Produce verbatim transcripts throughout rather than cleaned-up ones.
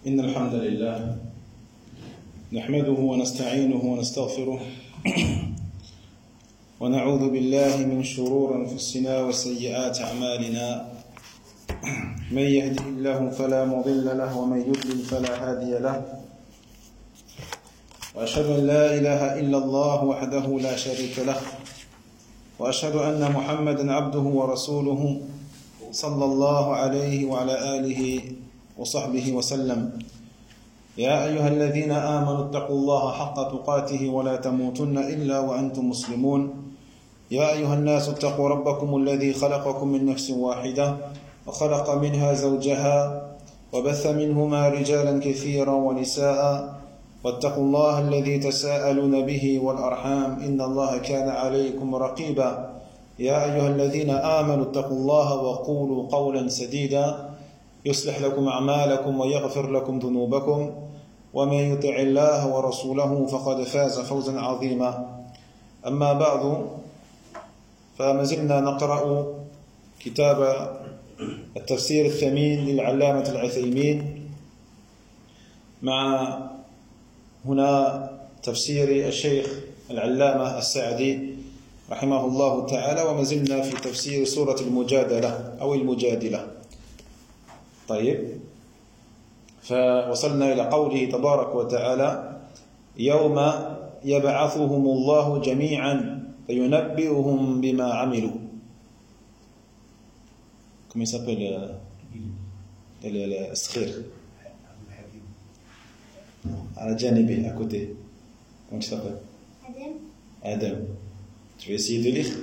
إن الحمد لله نحمده ونستعينه ونستغفره ونعوذ بالله من شرور أنفسنا وسيئات أعمالنا. من يهده الله فلا مضل له ومن يضلل فلا هادي له. وأشهد أن لا إله إلا الله وحده لا شريك له، وأشهد أن محمدا عبده ورسوله صلى الله عليه وعلى آله وصحبه وسلم. يا أيها الذين آمنوا اتقوا الله حق تقاته ولا تموتن إلا وأنتم مسلمون. يا أيها الناس اتقوا ربكم الذي خلقكم من نفس واحدة وخلق منها زوجها وبث منهما رجالا كثيرا ونساء، واتقوا الله الذي تساءلون به والأرحام إن الله كان عليكم رقيبا. يا أيها الذين آمنوا اتقوا الله وقولوا قولا سديدا يصلح لكم أعمالكم ويغفر لكم ذنوبكم، ومن يطع الله ورسوله فقد فاز فوزا عظيما. أما بعد، فما زلنا نقرأ كتاب التفسير الثمين للعلامة العثيمين، مع هنا تفسير الشيخ العلامة السعدي رحمه الله تعالى، وما زلنا في تفسير سورة المجادلة أو المجادلة. طيب، فوصلنا إلى قوله تبارك وتعالى: يوم يبعثهم الله جميعا فينبئهم بما عملوا. Comment il s'appelle le skhir à la Janibi, à côté? Comment il s'appelle? Adam. Adam. Tu vas essayer de lire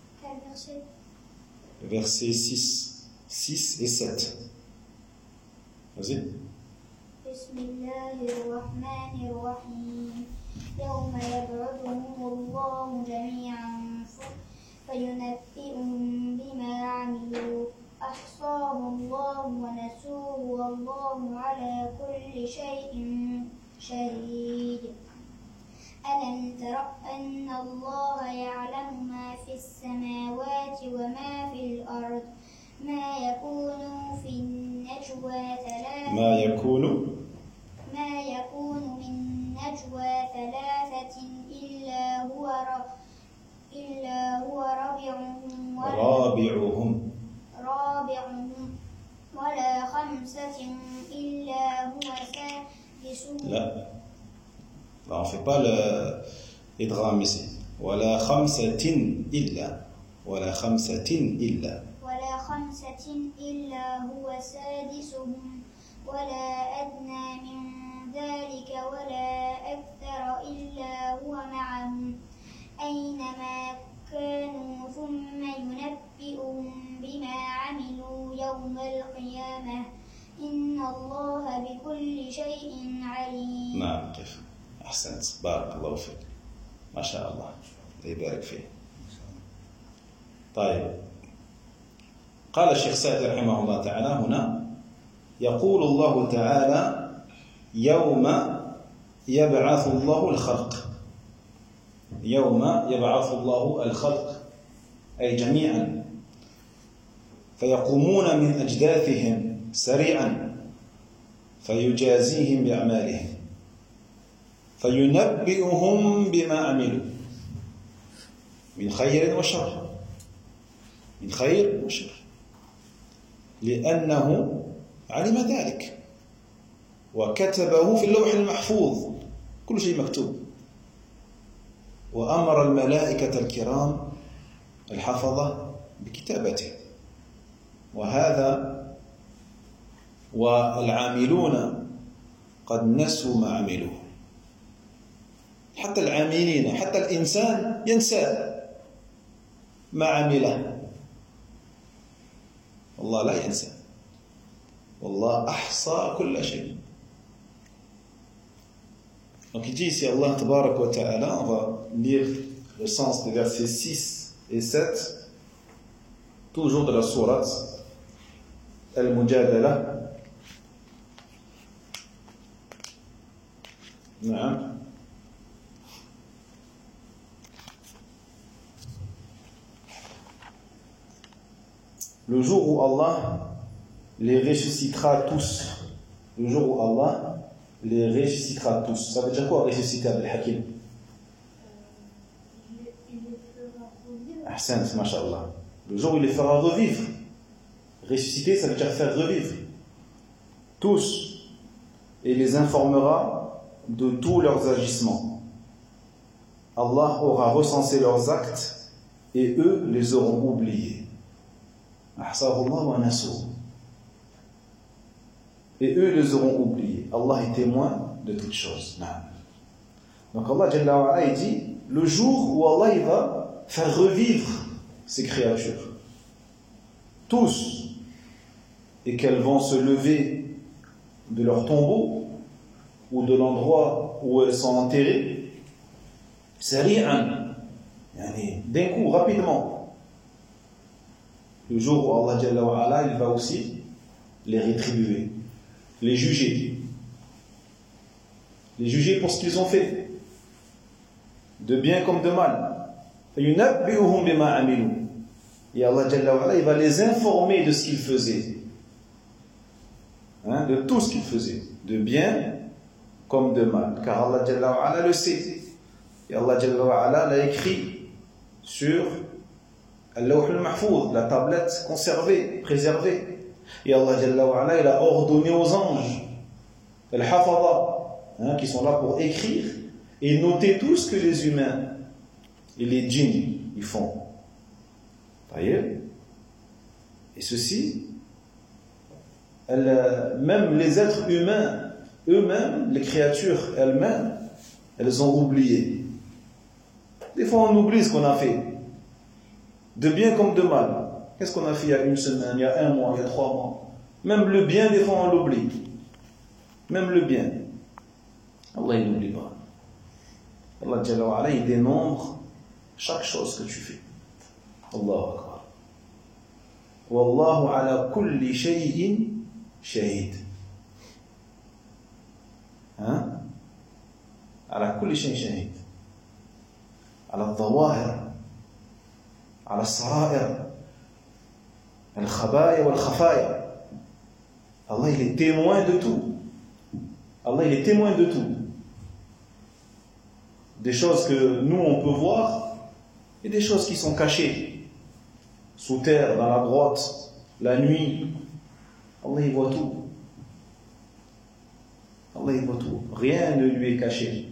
le verset six, six et sept. Vas-y. بسم الله الرحمن الرحيم. يوم يبعثهم الله جميعا فينبئهم بما عملوا أحصاه الله ونسوه والله على كل شيء شهيد. ألم تر أن الله يعلم ما في السماوات وما في الأرض ما يكون في النجوى ثلاثة ما يكون ما يكون من نجوى ثلاثة إلا هو رب إلا هو رابعهم رابعهم رابعهم ولا خمسة إلا هو سادسهم. لا لا، on ne fait pas l'idgham ici. ولا خمسة إلا ولا خمسة إلا ولا خمسة إلا هو سادسهم ولا أدنى من ذلك ولا أكثر إلا هو معهم أينما كانوا ثم ينبئهم بما عملوا يوم القيامة إن الله بكل شيء عليم. نعم، قف. أحسنت، بارك الله فيك، ما شاء الله، الله يبارك فيه. طيب، قال الشيخ سعدي رحمه الله تعالى هنا: يقول الله تعالى: يوم يبعث الله الخلق. يوم يبعث الله الخلق أي جميعا، فيقومون من أجداثهم سريعا فيجازيهم بأعمالهم فينبئهم بما عملوا من خير وشر من خير وشر لأنه علم ذلك وكتبه في اللوح المحفوظ، كل شيء مكتوب. وأمر الملائكة الكرام الحفظة بكتابته. وهذا والعاملون قد نسوا ما عملوا. حتى العاملين، حتى الإنسان ينسى ما عمله، والله لا ينسى، والله أحصى كل شيء. Donc il dit ici Allah Tabarak wa Ta'ala, on va lire le sens des versets six et sept, toujours de la sourate Al-Mujadala. Naam. Le jour où Allah les ressuscitera tous Le jour où Allah les ressuscitera tous. Ça veut dire quoi ressusciter, Abdel Hakim? Ahsan, mashallah. Le jour où il les fera revivre. Ressusciter, ça veut dire faire revivre. Tous. Et les informera de tous leurs agissements. Allah aura recensé leurs actes et eux les auront oubliés. Ahsahullah wa nasu. Et eux les auront oubliés. Allah est témoin de toutes choses. Donc Allah Jalla wa Ala, il dit le jour où Allah il va faire revivre ces créatures, tous, et qu'elles vont se lever de leur tombeau ou de l'endroit où elles sont enterrées, sari'an, yani, d'un coup, rapidement. Le jour où Allah Jalla wa Ala, il va aussi les rétribuer, les juger, les juger pour ce qu'ils ont fait, de bien comme de mal. Et Allah Jalla wa Ala, il va les informer de ce qu'ils faisaient, hein, de tout ce qu'ils faisaient, de bien comme de mal, car Allah Jalla wa Ala le sait. Et Allah Jalla wa Ala l'a écrit sur Al-Lawh al-Mahfouz, la tablette conservée, préservée. Et Allah Jalla wa Ala, il a ordonné aux anges, Al-Hafadha, hein, qui sont là pour écrire et noter tout ce que les humains et les djinns ils font. Et ceci, elle, même les êtres humains, eux-mêmes, les créatures elles-mêmes, elles ont oublié. Des fois, on oublie ce qu'on a fait, de bien comme de mal. Qu'est-ce qu'on a fait il y a une semaine, il y a un mois, il y a trois mois? Même le bien, des fois, on l'oublie. Même le bien. Allah, il n'oublie pas. Allah Jalla wa Ala, il dénombre chaque chose que tu fais. Allahu Akbar. Wallahu ala kulli shay'in shahid. Hein? Ala kulli shay'in shahid. Ala al-dhawahir. Ala al-sara'ir. Al-khabaya wal-khafaya. Allah, il est témoin de tout. Allah, il est témoin de tout. Des choses que nous, on peut voir et des choses qui sont cachées. Sous terre, dans la grotte, la nuit. Allah, il voit tout. Allah, il voit tout. Rien ne lui est caché.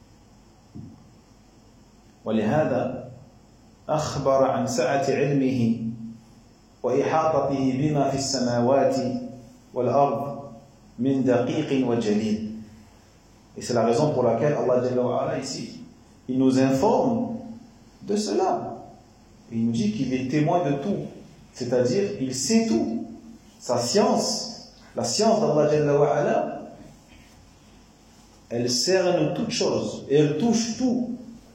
ولهذا أخبر عن سعة علمه وإحاطته بما في السماوات والأرض من دقيق وجليل. Et c'est la raison pour laquelle Allah Jalla wa Ala ici, il nous informe de cela. Il nous dit qu'il est témoin de tout. C'est-à-dire, il sait tout. Sa science, la science d'Allah Jalla wa Ala, elle cerne toutes choses et elle touche tout.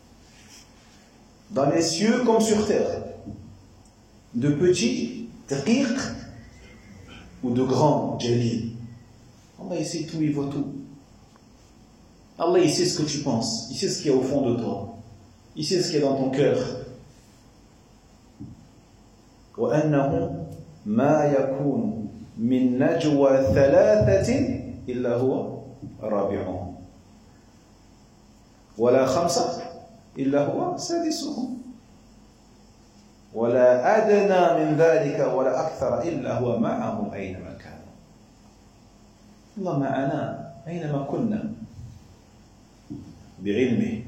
Dans les cieux comme sur terre. De petits, daqiq, ou de grands, jalil. Allah, il sait tout, il voit tout. Allah, il sait ce que tu penses. Il sait ce qu'il y a au fond de toi. Il sait ce qu'il y a dans ton cœur. وأنه ما يكون من نجوى ثلاثة إلا هو رابعهم ولا خمسة إلا هو سادسهم ولا أدنى من ذلك ولا أكثر إلا هو معهم أينما كانوا. الله معنا أينما كنا بعلمه.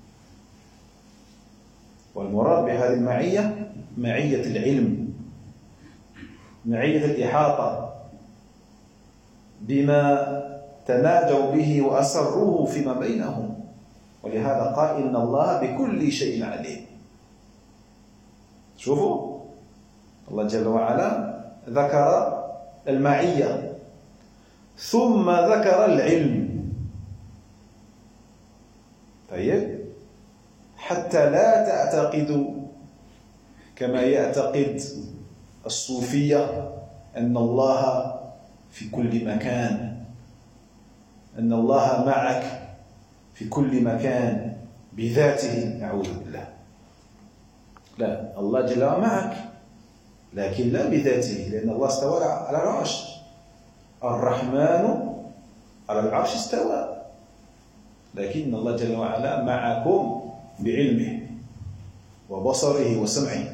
والمراد بهذه المعية معية العلم، معية الإحاطة بما تناجوا به وأسروه فيما بينهم. ولهذا قال إن الله بكل شيء عليم. شوفوا الله جل وعلا ذكر المعية ثم ذكر العلم. طيب حتى لا تعتقدوا كما يعتقد الصوفية أن الله في كل مكان، أن الله معك في كل مكان بذاته. أعوذ بالله. لا، الله جل وعلا معك لكن لا بذاته، لأن الله استوى على العرش. الرحمن على العرش استوى لكن الله جل وعلا معكم بعلمه وبصره وسمعه.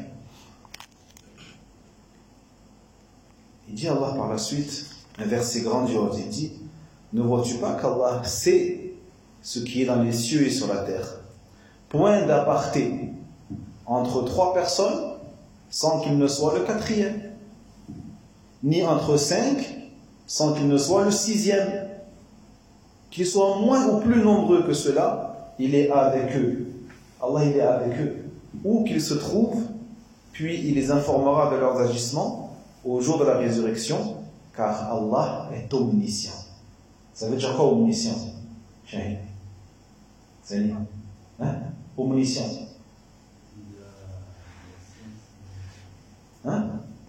Il dit Allah par la suite un verset grandiose, il dit: ne vois-tu pas qu'Allah sait ce qui est dans les cieux et sur la terre? Point d'aparté entre trois personnes sans qu'il ne soit le quatrième, ni entre cinq sans qu'il ne soit le sixième. Qu'ils soient moins ou plus nombreux que cela, il est avec eux. Allah, il est avec eux. Où qu'ils se trouvent, puis il les informera de leurs agissements au jour de la résurrection, car Allah est omniscient. Ça veut dire quoi, omniscient? Chérie, c'est hein? Omniscient. Hein?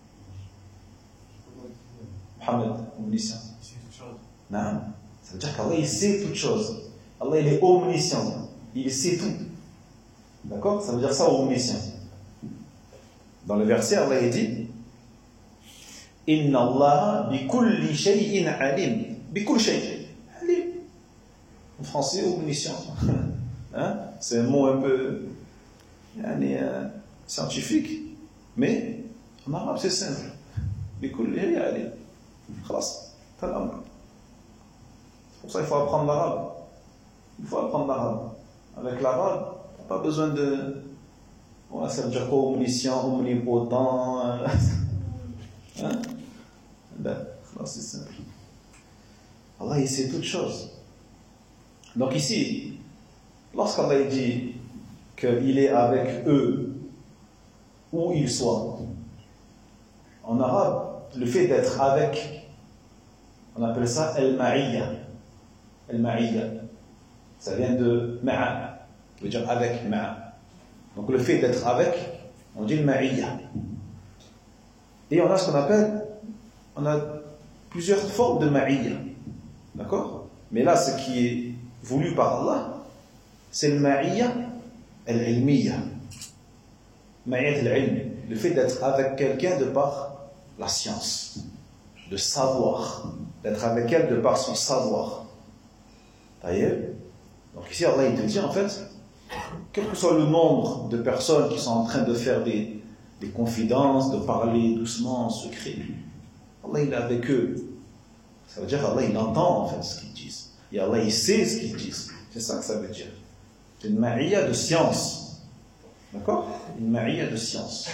Mohamed, omniscient. Non. Ça veut dire qu'Allah, il sait toutes choses. Allah, il est omniscient. Il sait tout. D'accord? Ça veut dire ça, omniscient. Dans le verset, Allah, il dit: Inna Allah bi kulli shay'in alim. Bi kulli shay'in alim. En français, omniscient. Hein? C'est un mot un peu euh, scientifique, mais en arabe, c'est simple. Bi kulli shay'in alim. Khalas. Talam. C'est pour ça qu'il faut apprendre l'arabe. Il faut apprendre l'arabe. Avec l'arabe, on n'a pas besoin de. Ouais, ça veut dire quoi, omniscient, omnipotent. Hein? Ben, c'est simple. Allah, il sait toutes choses. Donc ici, lorsqu'Allah dit qu'il est avec eux, où ils soient, en arabe, le fait d'être avec, on appelle ça el-ma'iyya. El-ma'iyya. Ça vient de ma'a, qui veut dire avec, ma'a. Donc le fait d'être avec, on dit el-ma'iyya. Et on a ce qu'on appelle, on a plusieurs formes de ma'iyya. D'accord? Mais là, ce qui est voulu par Allah, c'est le ma'iyya al-ilmiyya. Ma'iyya al-ilm. Le fait d'être avec quelqu'un de par la science, de savoir, d'être avec elle de par son savoir. D'ailleurs, donc ici Allah il te dit en fait, quel que soit le nombre de personnes qui sont en train de faire des, des confidences, de parler doucement en secret, Allah il est avec eux. Ça veut dire Allah il entend en fait ce qu'ils disent. Et Allah il sait ce qu'ils disent. C'est ça que ça veut dire. C'est une ma'iyya de science. D'accord? Une ma'iyya de science.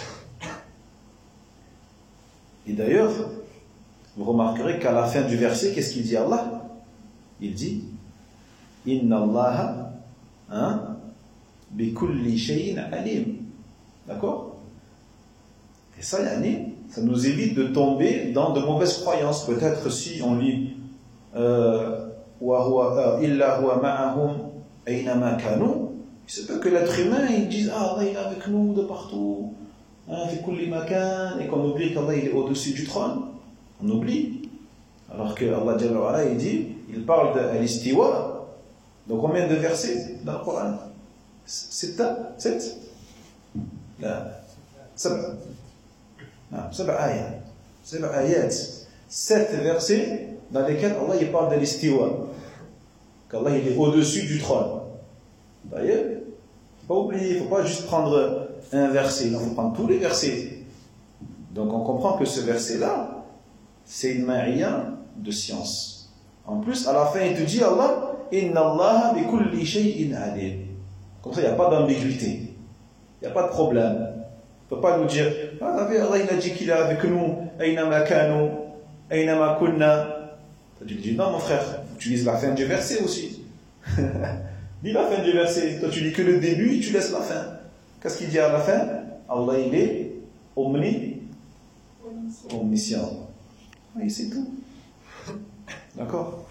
Et d'ailleurs, vous remarquerez qu'à la fin du verset, qu'est-ce qu'il dit Allah? Il dit Inna Allah hein, bi kulli shay'in alim. D'accord? Et ça, yani, ça nous évite de tomber dans de mauvaises croyances. Peut-être si on lit Wa huwa illa huwa ma'ahum aynama kanu, il se peut que l'être humain il dise ah Allah il est avec nous de partout. Et qu'on oublie qu'Allah il est au-dessus du trône, on oublie. Alors que Allah Jalla wa Ala, il dit, il parle de l'istiwa. Donc combien de versets dans le Coran? Sept, sept, là, sept, sept ayats, sept ayats, sept versets dans lesquels Allah il parle de l'istiwa, qu'Allah il est au-dessus du trône. D'ailleurs, il ne faut pas oublier, il ne faut pas juste prendre un verset, il faut prendre tous les versets. Donc on comprend que ce verset-là, c'est une ma'iyya de science. En plus, à la fin, il te dit Allah, Inna Allah bi kulli shay'in alim. Comme ça, il n'y a pas d'ambiguïté, il n'y a pas de problème. Il ne peut pas nous dire, ah, Allah il a dit qu'il est avec nous, aynama kanu, aynama kunna. Tu lui dis, non mon frère, tu lis la fin du verset aussi. Lis la fin du verset, toi tu lis que le début et tu laisses la fin. Qu'est-ce qu'il dit à la fin? Allah il est omni, omniscient. Oui, c'est tout. D'accord?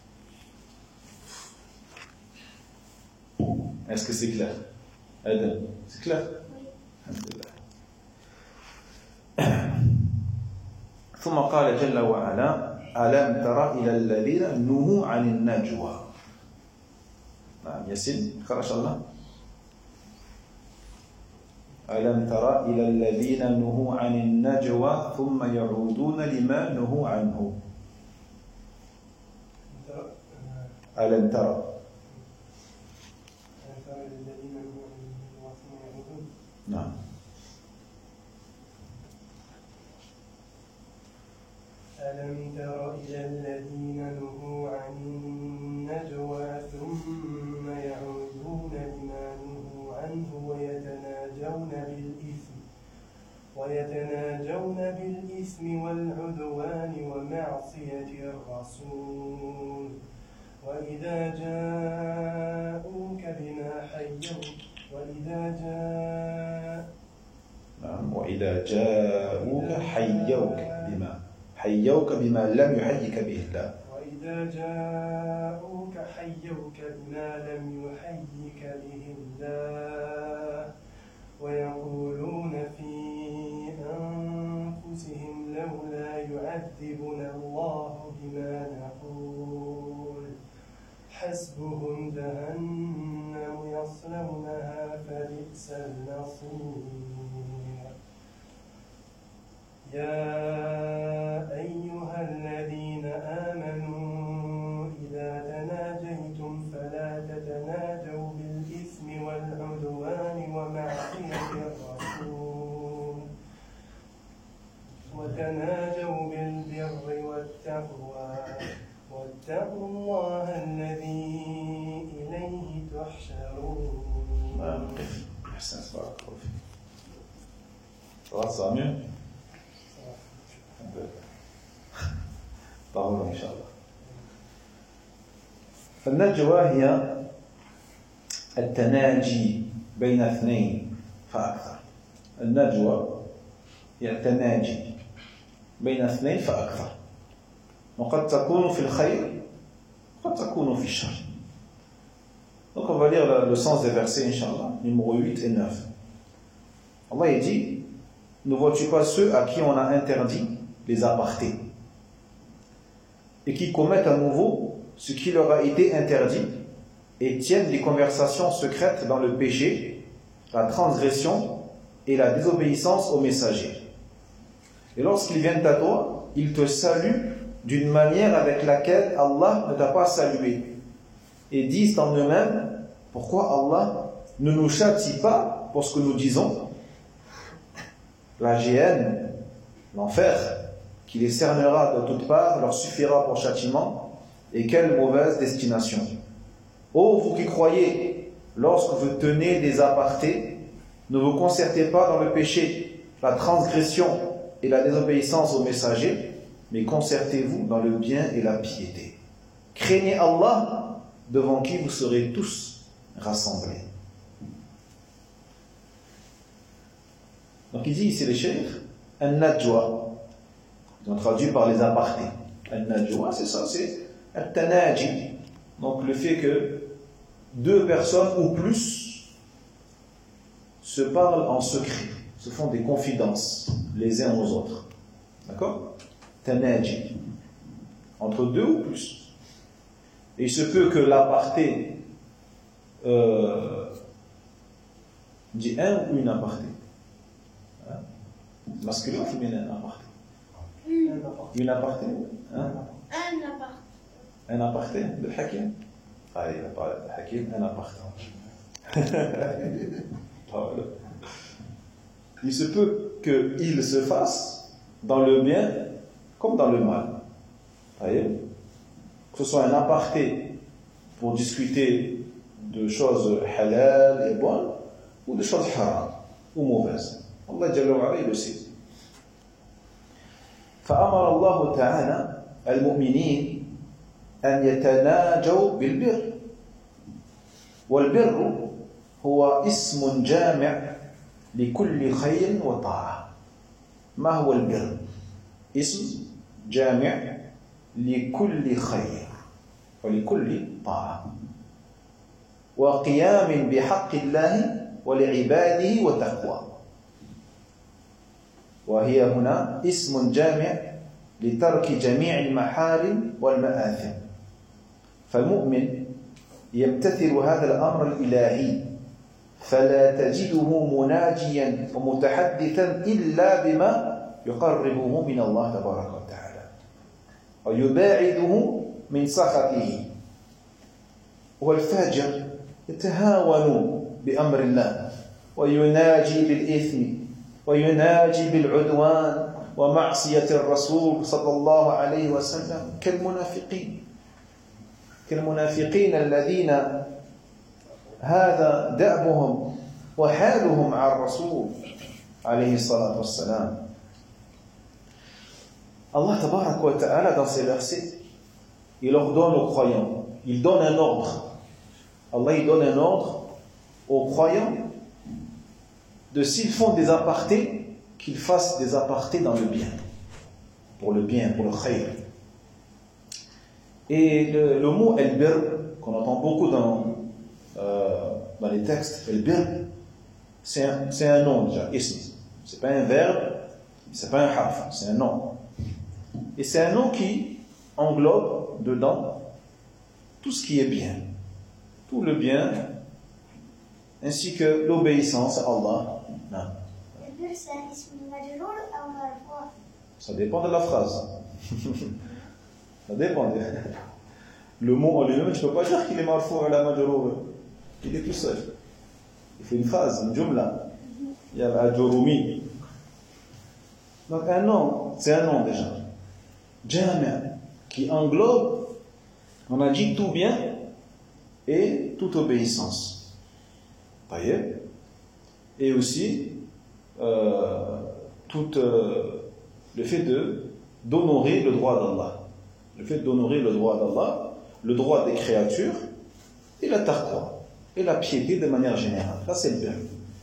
Est-ce que c'est clair? Adam, c'est clair? ثم قال جل وعلا ألم تر إلى الذين نهوا عن النجوى. نعم ياسين اقرأ إن شاء الله. ألم تر إلى الذين نهوا عن النجوى ثم يعودون لما نهوا عنه. ألم ترى نعم ألم تر إلى الذين نهوا عن النجوى ثم يعودون لما نهوا عنه ويتناجون بالإثم ويتناجون بالإثم والعدوان ومعصية الرسول وإذا جاءوك بما حيوك وإذا جاء نعم وإذا جاءوك حيوك بما حيوك بما لم يحيك به الله وإذا جاءوك حيوك بما لم يحيك به الله ويقولون في أنفسهم لولا يعذبنا الله بما نقول حسبهم جهنم يصلونها فبئس المصير يا أيها الذين آمنوا إذا تناجيتم فلا تتناجوا بالإثم والعدوان ومعصية الرسول وتناجوا بالبر والتقوى واتقوا الله الذي إليه تحشرون. قف أحسن بارك الله فيك. خلاص سامع؟ طهور إن شاء الله. فالنجوى هي التناجي بين اثنين فأكثر. النجوى هي التناجي بين اثنين فأكثر، وقد تكون في الخير وقد تكون في الشر. Donc on va lire le, le sens des versets, Inch'Allah, numéro huit et neuf. Allah il dit, ne vois-tu pas ceux à qui on a interdit les apartés et qui commettent à nouveau ce qui leur a été interdit et tiennent des conversations secrètes dans le péché, la transgression et la désobéissance aux messagers. Et lorsqu'ils viennent à toi, ils te saluent d'une manière avec laquelle Allah ne t'a pas salué et disent en eux-mêmes, pourquoi Allah ne nous châtie pas pour ce que nous disons? La géhenne, l'enfer, qui les cernera de toutes parts, leur suffira pour châtiment, et quelle mauvaise destination. Ô vous qui croyez, lorsque vous tenez des apartés, ne vous concertez pas dans le péché, la transgression et la désobéissance aux messagers, mais concertez-vous dans le bien et la piété. Craignez Allah, devant qui vous serez tous rassemblés. Donc il dit ici les cheikhs, An-Najwa, ils ont traduit par les apartés. An-Najwa, c'est ça, c'est At-Tanaji. Donc le fait que deux personnes ou plus se parlent en secret, se font des confidences les uns aux autres. D'accord? Tanaji. Entre deux ou plus. Et il se peut que l'aparté euh, dit un ou une aparté. Hein? Masculin ou féminin, un aparté? Une. Une aparté? Hein? Un aparté. Un aparté de Hakim? Ah, il a parlé de Hakim, un aparté. Il se peut qu'il se fasse dans le bien comme dans le mal. Voyez? Que ce soit un aparté pour discuter de choses halal et bonnes ou de choses haram ou mauvaises. Allah Jalla wa Ala, il le sait. فأمر الله تعالى المؤمنين أن يتناجوا بالبر والبر هو اسم جامع لكل خير وطاعة. ما هو البر؟ اسم جامع لكل خير ولكل طاعة وقيام بحق الله ولعباده وتقوى، وهي هنا اسم جامع لترك جميع المحارم والمآثم. فالمؤمن يمتثل هذا الأمر الإلهي فلا تجده مناجيا ومتحدثا إلا بما يقربه من الله تبارك وتعالى ويباعده من سخطه. والفاجر يتهاون بأمر الله ويناجي بالإثم ويناجي بالعدوان ومعصية الرسول صلى الله عليه وسلم كالمنافقين كالمنافقين الذين هذا دأبهم وحالهم مع الرسول عليه الصلاة والسلام. Allah tabarak wa ta'ala dans ces versets, il ordonne aux croyants, il donne un ordre. Allah il donne un ordre aux croyants de s'ils font des apartés, qu'ils fassent des apartés dans le bien, pour le bien, pour le khayr. Et le, le mot el-bir, qu'on entend beaucoup dans, euh, dans les textes, el-bir, c'est un, c'est un nom déjà, ism. C'est pas un verbe, c'est pas un harf, c'est un nom. Et c'est un nom qui englobe dedans tout ce qui est bien, tout le bien, ainsi que l'obéissance à Allah. Non. البر c'est un اسم مجرور أو مرفوع؟ Ça dépend de la phrase. Ça dépend. Le mot en lui-même, tu ne peux pas dire qu'il est marfou à la majrour. Il est tout seul. Il fait une phrase, une jumla. Il y a la jurumi. Donc un nom, c'est un nom déjà. Jami', qui englobe, on a dit tout bien et toute obéissance. Taïeb. Et aussi, euh, tout euh, le fait de, d'honorer le droit d'Allah. Le fait d'honorer le droit d'Allah, le droit des créatures, et la taqwa, et la piété de manière générale. Ça, c'est le bien.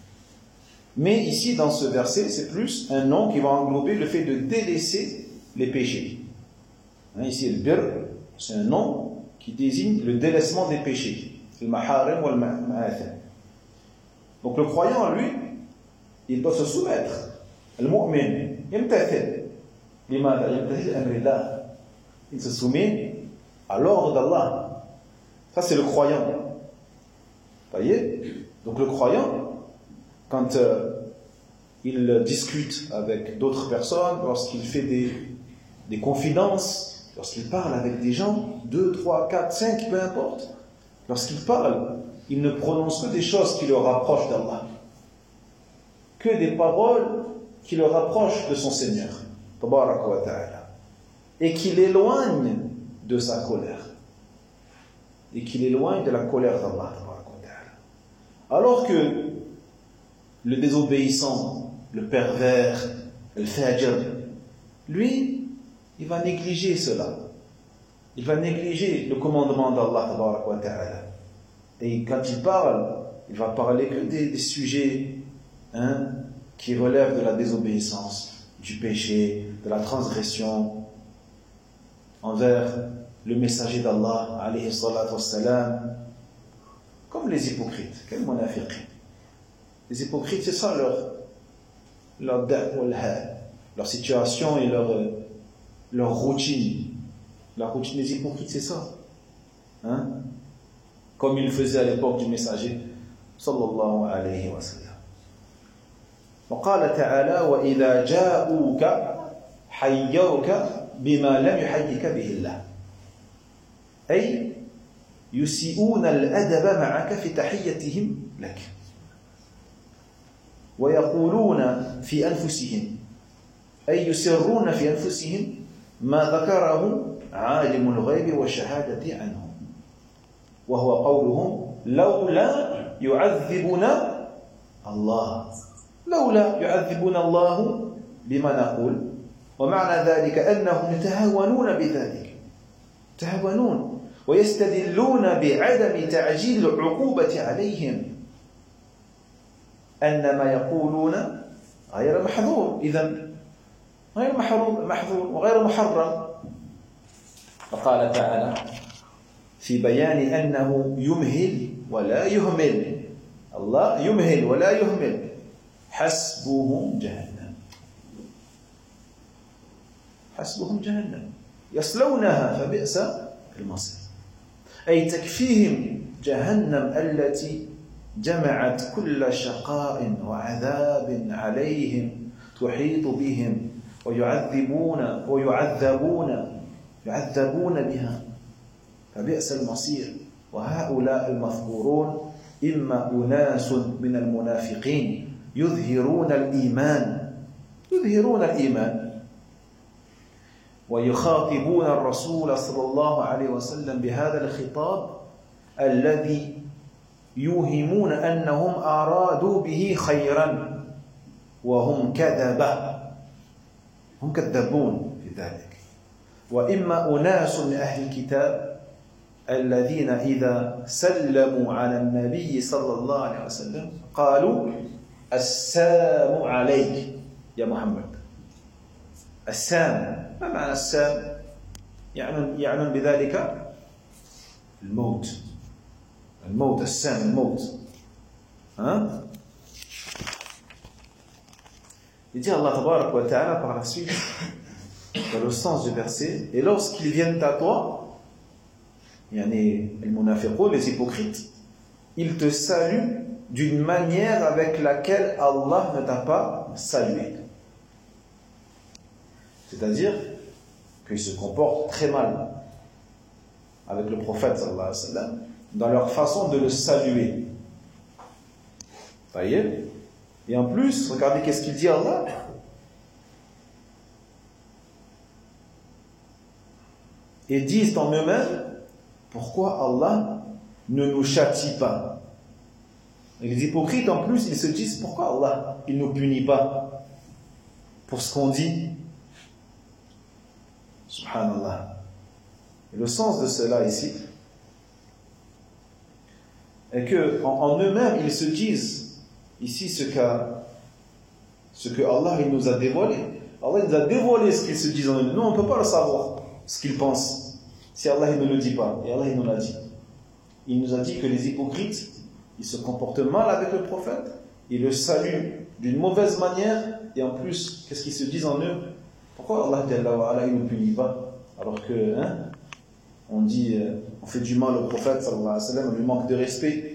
Mais ici, dans ce verset, c'est plus un nom qui va englober le fait de délaisser les péchés. Hein, ici, le bir, c'est un nom qui désigne le délaissement des péchés. Le maharim ou le ma'athim. Donc le croyant, lui, il doit se soumettre. Le mu'min, yamtathil. Limada yamtathil amrillah. Il se soumet à l'ordre d'Allah. Ça, c'est le croyant. Vous voyez? Donc le croyant, quand euh, il discute avec d'autres personnes, lorsqu'il fait des, des confidences, lorsqu'il parle avec des gens, deux, trois, quatre, cinq, peu importe, lorsqu'il parle, il ne prononce que des choses qui le rapprochent d'Allah, que des paroles qui le rapprochent de son Seigneur, tabaraka wa ta'ala, et qui l'éloignent de sa colère, et qui l'éloignent de la colère d'Allah, tabaraka wa ta'ala. Alors que le désobéissant, le pervers, le fajr, lui, il va négliger cela. Il va négliger le commandement d'Allah tabaraka wa ta'ala. Et quand il parle, il va parler que des, des sujets hein, qui relèvent de la désobéissance, du péché, de la transgression envers le messager d'Allah, alayhi salatu wassalam, comme les hypocrites. Quel munafiqin. Les hypocrites, c'est ça leur, leur, leur situation et leur, leur routine. La routine des hypocrites, c'est ça. Hein? Comme il faisait à l'époque du messager, sallallahu alayhi wa sallam. وقال تعالى وإذا جاءوك حيوك بما لم يحيك به الله أي يسيئون الأدب معك في تحيتهم لك ويقولون في أنفسهم أي يسرون في أنفسهم ما ذكره عالم الغيب والشهادة عنهم وهو قولهم لولا يعذبنا الله لولا يعذبنا الله بما نقول ومعنى ذلك أنهم يتهاونون بذلك يتهاونون ويستدلون بعدم تعجيل العقوبة عليهم أن ما يقولون غير محظور إذن غير محظور وغير محرم. فقال تعالى في بيان أنه يمهل ولا يهمل الله يمهل ولا يهمل حسبهم جهنم حسبهم جهنم يصلونها فبئس المصير أي تكفيهم جهنم التي جمعت كل شقاء وعذاب عليهم تحيط بهم ويعذبون ويعذبون يعذبون بها فبئس المصير وهؤلاء المذكورون إما أناس من المنافقين يظهرون الإيمان يظهرون الإيمان ويخاطبون الرسول صلى الله عليه وسلم بهذا الخطاب الذي يوهمون أنهم أرادوا به خيرا وهم كذبة هم كذبون في ذلك وإما أناس من أهل الكتاب الذين إذا سلموا على النبي صلى الله عليه وسلم قالوا السلام عليك يا محمد السام ما معنى السام يعني يعني بذلك الموت الموت السام الموت hein il dit Allah tabarak wa ta'ala par la suite dans le sens du verset et lorsqu'ils viennent à toi yani les munafiqoun les hypocrites ils te saluent d'une manière avec laquelle Allah ne t'a pas salué. C'est-à-dire qu'ils se comportent très mal avec le prophète sallallahu alayhi wa sallam dans leur façon de le saluer. Voyez? Et en plus, regardez qu'est-ce qu'il dit Allah. Et disent en eux-mêmes, pourquoi Allah ne nous châtie pas? Et les hypocrites en plus, ils se disent, pourquoi Allah il ne nous punit pas pour ce qu'on dit? Subhanallah. Et le sens de cela ici est que en, en eux-mêmes ils se disent ici ce que ce que Allah il nous a dévoilé. Allah il nous a dévoilé ce qu'ils se disent en eux. Nous on ne peut pas le savoir ce qu'ils pensent si Allah il ne le dit pas. Et Allah il nous l'a dit. Il nous a dit que les hypocrites ils se comportent mal avec le prophète, ils le saluent d'une mauvaise manière et en plus qu'est-ce qu'ils se disent en eux? Pourquoi Allah il ne nous punit pas alors que hein, on dit euh, on fait du mal au prophète sallallahu alayhi wa sallam, on lui manque de respect.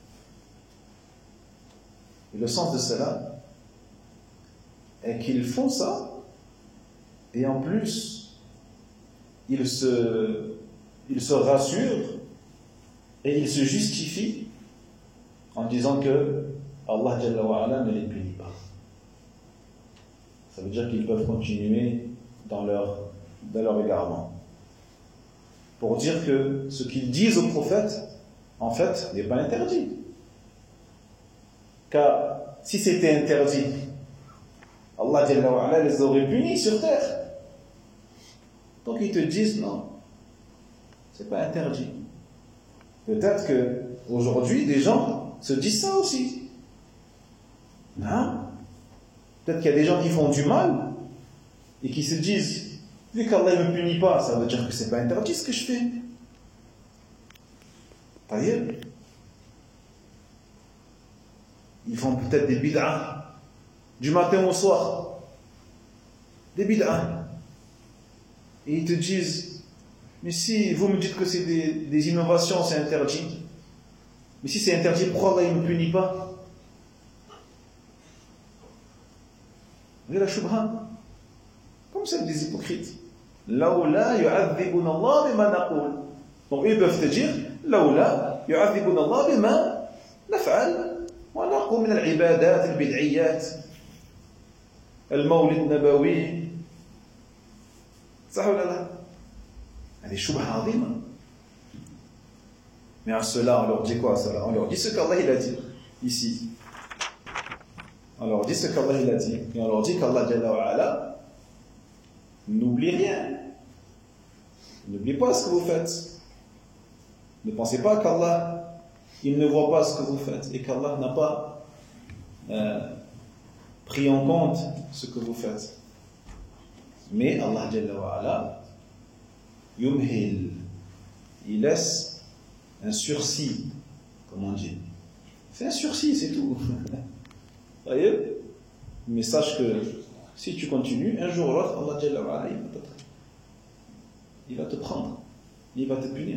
Et le sens de cela est qu'ils font ça et en plus ils se ils se rassurent et ils se justifient en disant que Allah Jalla wa Ala ne les punit pas. Ça veut dire qu'ils peuvent continuer dans leur, dans leur égarement. Pour dire que ce qu'ils disent au prophète, en fait, n'est pas interdit. Car si c'était interdit, Allah Jalla wa Ala les aurait punis sur terre. Donc ils te disent non, c'est pas interdit. Peut-être que aujourd'hui des gens se disent ça aussi. Non. Peut-être qu'il y a des gens qui font du mal et qui se disent, vu qu'Allah ne me punit pas, ça veut dire que c'est pas interdit ce que je fais. Taïeb. Ils font peut-être des bid'ah du matin au soir. Des bid'ah. Et ils te disent, mais si vous me dites que c'est des, des innovations, c'est interdit. Mais si c'est interdit, pourquoi Allah ne me punit pas? Vous voyez la shubha? Comme celle des hypocrites. Laoula yu'adhibuna Allah bima naqul. Donc ils peuvent te dire, Laoula yu'adhibuna Allah bima naf'al wa naqul min al-ibadat al-bid'iyat al-mawlid nabawi. Ça ou là? هذه شبهة عظيمة. Mais à cela, on leur dit quoi? Cela, on leur dit ce qu'Allah il a dit ici. On leur dit ce qu'Allah il a dit. Et on leur dit qu'Allah Jalla wa Ala n'oublie rien. N'oubliez pas ce que vous faites. Ne pensez pas qu'Allah il ne voit pas ce que vous faites et qu'Allah n'a pas euh, pris en compte ce que vous faites. Mais Allah Jalla wa Ala yumhil, il laisse un sursis, comme on dit. C'est un sursis, c'est tout. Vous voyez? Mais sache que si tu continues, un jour ou l'autre, Allah Jalla wa Ala, il va te, il va te prendre, il va te punir.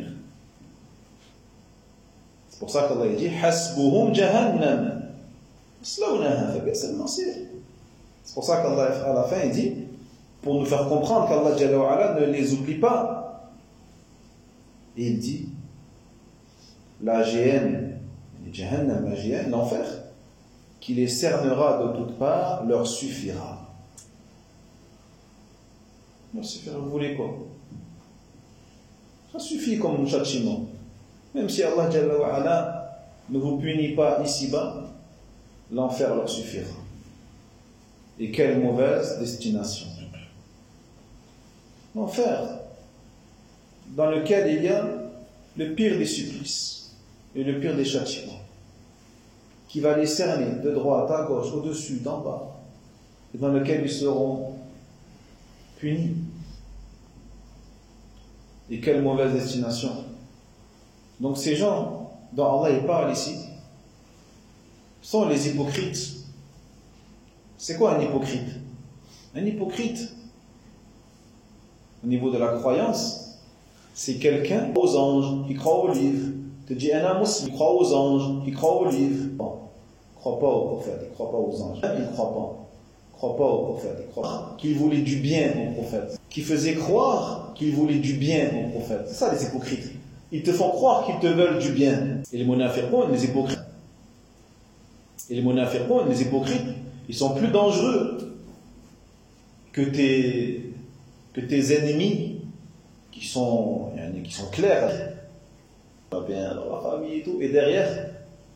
C'est pour ça qu'Allah dit Hasbuhum jahannam slawnaha fa bi'sa al-masir. C'est pour ça qu'Allah à la fin il dit, pour nous faire comprendre qu'Allah Jalla wa Ala ne les oublie pas. Et il dit la géhenne, Jahannam, la géhenne, l'enfer, qui les cernera de toutes parts, leur suffira. Leur suffira, vous voulez quoi? Ça suffit comme châtiment. Même si Allah Jalla wa Ala ne vous punit pas ici-bas, l'enfer leur suffira. Et quelle mauvaise destination. L'enfer, dans lequel il y a le pire des supplices et le pire des châtiments, qui va les cerner de droite à gauche, au-dessus, d'en bas, et dans lequel ils seront punis. Et quelle mauvaise destination. Donc ces gens dont Allah parle ici sont les hypocrites. C'est quoi un hypocrite? Un hypocrite, au niveau de la croyance, c'est quelqu'un aux anges, qui croit aux livres. Tu dis un musulman, il croit aux anges, il croit aux livres. Bon, il ne croit pas au prophète, il ne croit pas aux anges. Il ne croit pas. Il ne croit pas au prophète. Il croit pas qu'il voulait du bien au prophète. Qui faisait croire qu'il voulait du bien au prophète. C'est ça les hypocrites. Ils te font croire qu'ils te veulent du bien. Et les munafiqoun, les hypocrites. Et les munafiqoun, les hypocrites, ils sont plus dangereux que tes, que tes ennemis qui sont, qui sont clairs. Va bien dans la famille et tout. Et derrière,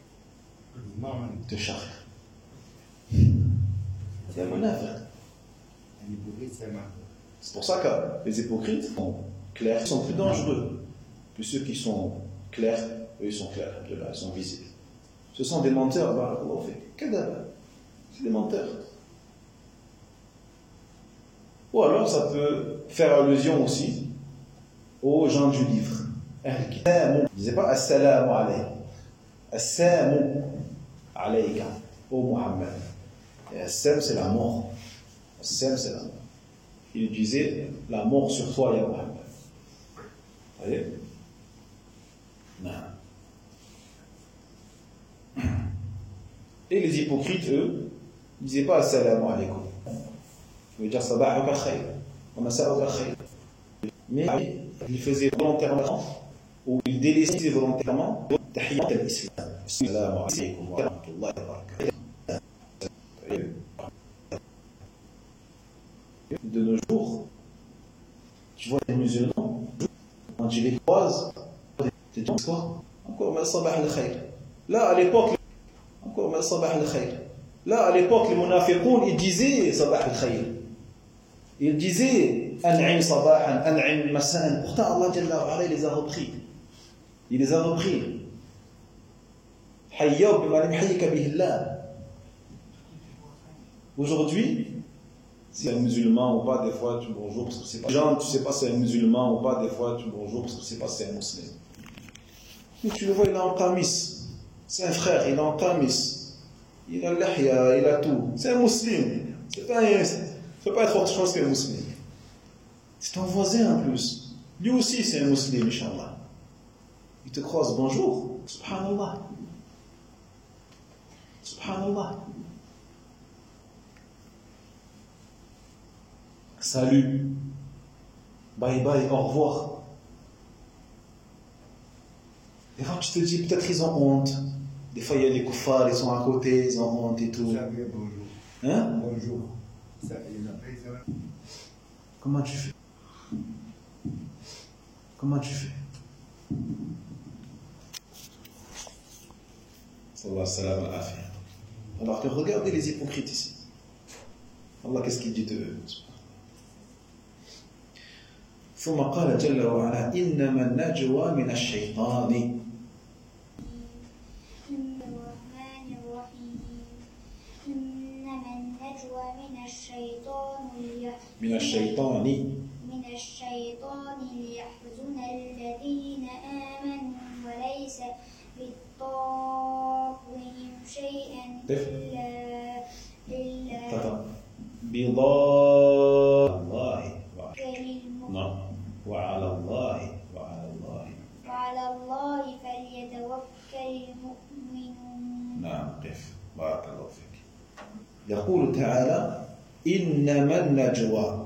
te charge. C'est un munafiq. Un hypocrite, c'est un munafiq. C'est pour ça que les hypocrites sont clairs, ils sont plus dangereux que ceux qui sont clairs. Eux, ils sont clairs, ils sont visibles. Ce sont des menteurs. Bah, on fait kadab. C'est des menteurs. Ou alors, ça peut faire allusion aussi aux gens du livre. Ne disait pas Assalamu alayk. Assalamu alayka. Ô Muhammad. Et Assam, c'est la mort. Assam, c'est la mort. Il disait la mort sur toi, ya Muhammad. Vous voyez? Non. Et les hypocrites, eux, ne disaient pas Assalamu alaykum. Ils veulent dire Sabahuka khayr. Wa masa'uka khayr. Mais ils faisaient volontairement, ou ils délaissaient volontairement Tahiyyat al-Islam. Assalamu alaykum wa rahmatullahi wa barakatuh. De nos jours, tu vois les musulmans, quand tu les croises, tu te dis quoi? Encore ma sabah al-khayr. Là, à l'époque, encore ma sabah al-khayr. Là, à l'époque, les munafiqoun, ils disaient sabah al-khayr. Ils disaient an'im sabahan, an'im masa'an. Pourtant, Allah Jalla wa Ala, il les a repris. Il les a repris. Hayyaw bima lam yahyika bihi Allah. Aujourd'hui, si c'est un musulman ou pas, des fois tu bonjour parce que c'est pas. Genre, tu sais pas si c'est un musulman ou pas, des fois tu bonjour parce que c'est pas si c'est un musulman. Mais tu le vois, il est en tamis. C'est un frère, il est en tamis. Il a l'ahya, il a tout. C'est un musulman. C'est pas un. Ça peut pas être autre chose qu'un musulman. C'est ton voisin en plus. Lui aussi c'est un musulman, Inch'Allah. Il te croise bonjour. Subhanallah. Subhanallah. Salut, bye bye, au revoir. Des fois tu te dis peut-être ils ont honte. Des fois il y a les koufars, ils sont à côté, ils ont honte et tout. Ça veut dire bonjour. Hein? Bonjour. Ça, ils appellent ça. Comment tu fais? Comment tu fais? Sallallahu salam al afia. Alors que regardez les hypocrites ici. Allah, qu'est-ce qu'il dit de eux? ثم قال جل وعلا إنما النجوى من الشيطان الرحمن الرحيم إنما النجوى من الشيطان من الشيطان من الشيطان ليحزن الذين آمنوا وليس بضارهم شيئا إلا إلا بضار الله كلمة نعم وعلى الله وعلى الله وعلى الله فليتوكل المؤمنون. نعم قف بارك الله فيك. يقول تعالى إنما النجوى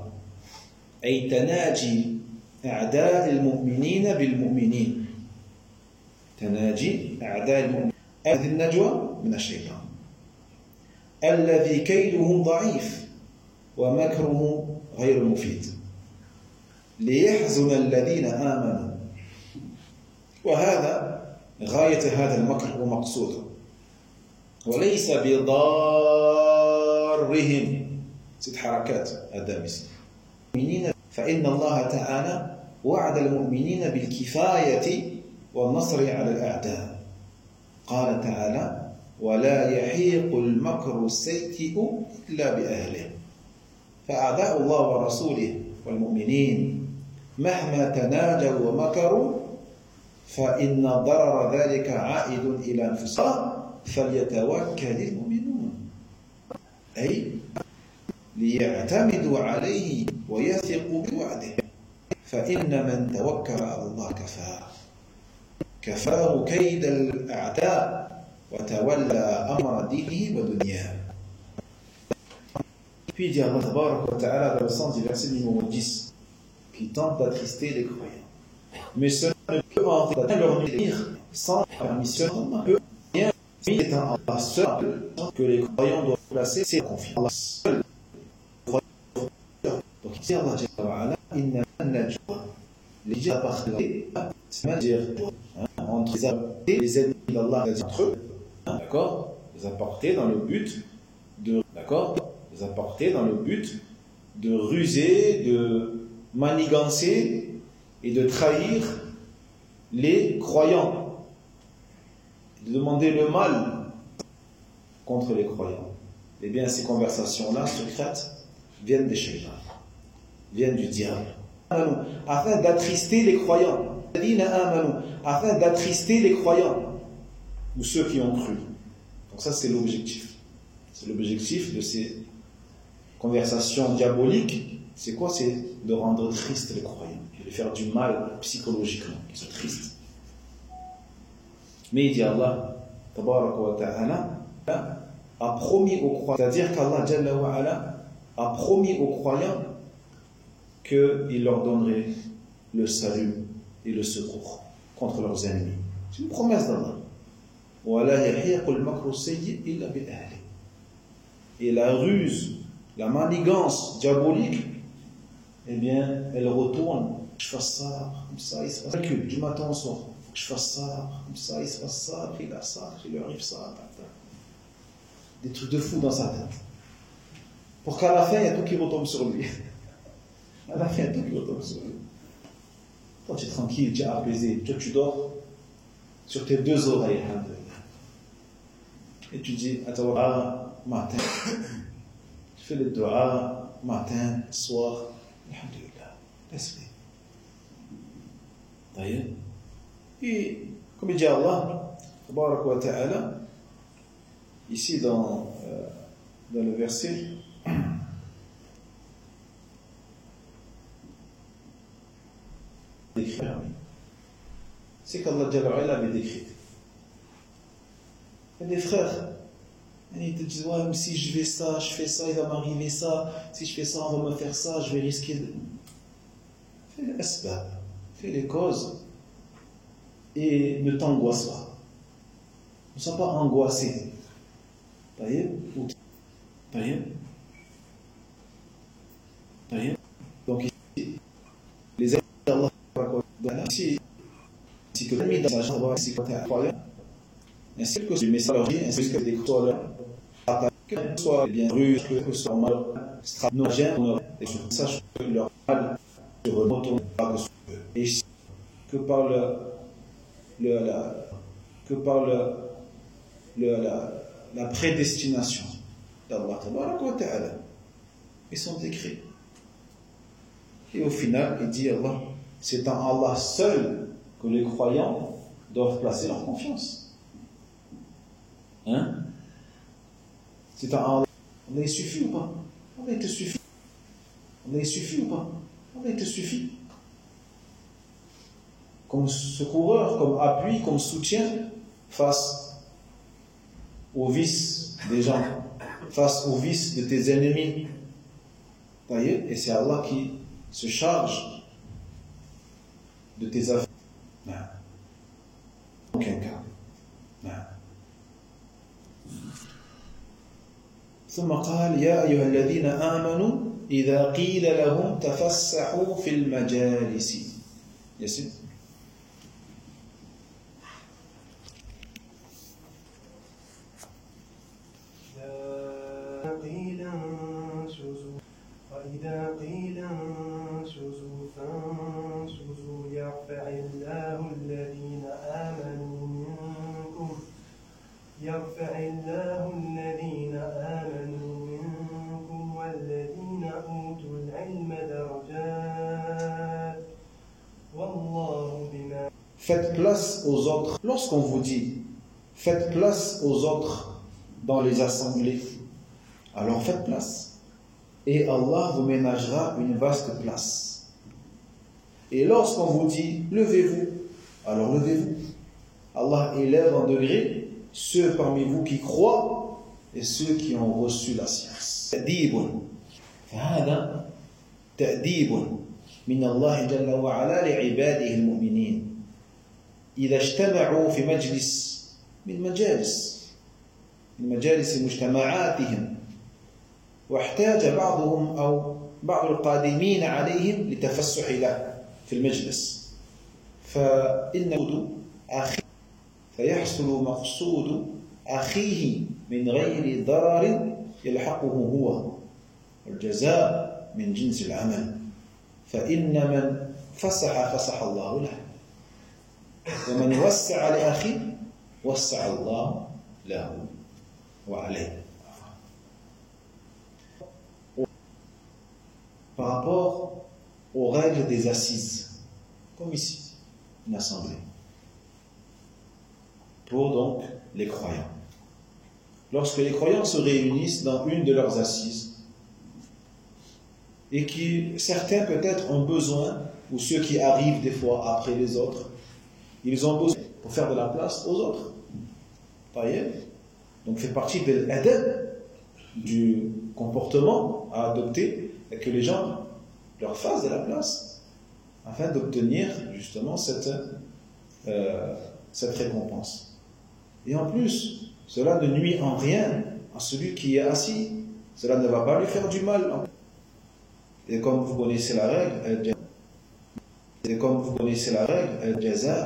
أي تناجي أعداء المؤمنين بالمؤمنين. تناجي أعداء المؤمنين. هذه النجوى من الشيطان الذي كيده ضعيف ومكره غير مفيد ليحزن الذين آمنوا. وهذا غاية هذا المكر ومقصوده، وليس بضارهم. ست حركات الدامسة. فإن الله تعالى وعد المؤمنين بالكفاية والنصر على الأعداء. قال تعالى: ولا يحيق المكر السيء إلا بأهله. فأعداء الله ورسوله والمؤمنين مهما تناجوا ومكروا فإن ضرر ذلك عائد إلى أنفسهم فليتوكل المؤمنون، أي ليعتمدوا عليه ويثقوا بوعده. فإن من توكل على الله كفاه كفاه كيد الأعداء وتولى أمر دينه ودنياه. Puis dit Allah Tabaraka wa Ta'ala dans le sens du verset numéro dix, qui tente d'attrister les croyants. Mais cela ne peut en fait leur nuire sans permission d'Allah. C'est en Allah seul que les croyants doivent placer ses confiances. Allah seul. Donc ici Allah Ta'ala, inna najwa, les gens appartenant à dire entre les ennemis d'Allah entre eux, d'accord, les apporter dans le but de, d'accord, les apporter dans le but de ruser, de manigancer et de trahir les croyants, de demander le mal contre les croyants. Eh bien, ces conversations-là secrètes viennent des shaitans, viennent du diable, afin d'attrister les croyants, afin d'attrister les croyants ou ceux qui ont cru. Donc ça, c'est l'objectif. C'est l'objectif de ces conversations diaboliques. C'est quoi? C'est de rendre tristes les croyants, de faire du mal psychologiquement, qu'ils soient tristes. Mais il dit Allah, Tabaraka wa Ta'ala, a promis aux croyants, c'est-à-dire qu'Allah Jalla wa Ala a promis aux croyants qu'il leur donnerait le salut et le secours contre leurs ennemis. C'est une promesse d'Allah. Et la ruse, la manigance diabolique, eh bien, elle retourne. Je fasse ça, comme ça, il se passe ça. Du matin au soir, je fasse ça, comme ça, il se passe ça, puis là, ça, puis il lui arrive ça. Des trucs de fou dans sa tête. Pour qu'à la fin, il y a tout qui retombe sur lui. À la fin, il y a tout qui retombe sur lui. Toi, tu es tranquille, tu es apaisé. Toi, tu dors sur tes deux oreilles. Et tu dis, à ta matin, tu fais le dua matin, soir. Alhamdulillah, laisse-les. D'ailleurs, et comme il dit Allah, Tabaraka wa Ta'ala, ici dans, euh, dans le verset, c'est qu'Allah Jalla avait décrété. Il y a des frères, ils te disent, ouais, mais si je fais ça, je fais ça, il va m'arriver ça, si je fais ça, on va me faire ça, je vais risquer de... Fais les asbab, fais les causes, et ne t'angoisse pas. Ne sois pas angoissé. Taïeb ou Taïeb Taïeb. Donc ici, les ennemis d'Allah, ici, ainsi que les ennemis d'Allah, ainsi que les croyants, ainsi que les messagers, ainsi que les croyants, que ce soit bien russe, que ce soit mal, stratagène, et je sache que leur mal se retourne pas que sur eux. Et ici, que par le, le, la, que par le, le, la, la prédestination d'Allah Tabaraka wa Ta'ala, ils sont écrits. Et au final, il dit Allah, c'est en Allah seul que les croyants doivent placer leur confiance. Hein? C'est en Allah. Allah, il suffit ou pas? Allah, il te suffit. Allah, il suffit ou pas? Allah, il te suffit. Comme secoureur, comme appui, comme soutien face aux vices des gens, face aux vices de tes ennemis. Et c'est Allah qui se charge de tes affaires. aucun cas. نعم. ثم قال يا أيها الذين آمنوا إذا قيل لهم تفسحوا في المجالس. يسير. قيل انشزوا وإذا قيل انشزوا فانشزوا يرفع الله الذين آمنوا منكم يرفع الله الذين آمنوا منكم والذين أوتوا العلم درجات والله بما. Faites place aux autres. Lorsqu'on vous dit faites place aux autres dans les assemblées, alors faites place. Et Allah vous ménagera une vaste place. Et lorsqu'on vous dit levez-vous, alors levez-vous. Allah élève en degré ceux parmi vous qui croient et ceux qui ont reçu la science. تأديب فهذا تأديب من الله جل وعلا لعباده المؤمنين إذا اجتمعوا في مجلس من مجالس من مجالس مجتمعاتهم واحتاج بعضهم أو بعض القادمين عليهم لتفسح له في المجلس فإنه أخي فيحصل مقصود أخيه من غير ضرر يلحقه هو والجزاء من جنس العمل فإن من فسح فسح الله له ومن وسع لأخيه وسع الله له وعليه. Par rapport aux règles des assises, comme ici, une assemblée, pour donc les croyants. Lorsque les croyants se réunissent dans une de leurs assises, et qui, certains peut-être ont besoin, ou ceux qui arrivent des fois après les autres, ils ont besoin pour faire de la place aux autres. Donc fait partie de l'adab, du comportement à adopter, et que les gens leur fassent de la place, afin d'obtenir justement cette, euh, cette récompense. Et en plus, cela ne nuit en rien à celui qui est assis, cela ne va pas lui faire du mal. Et comme vous connaissez la règle, et comme vous connaissez la règle,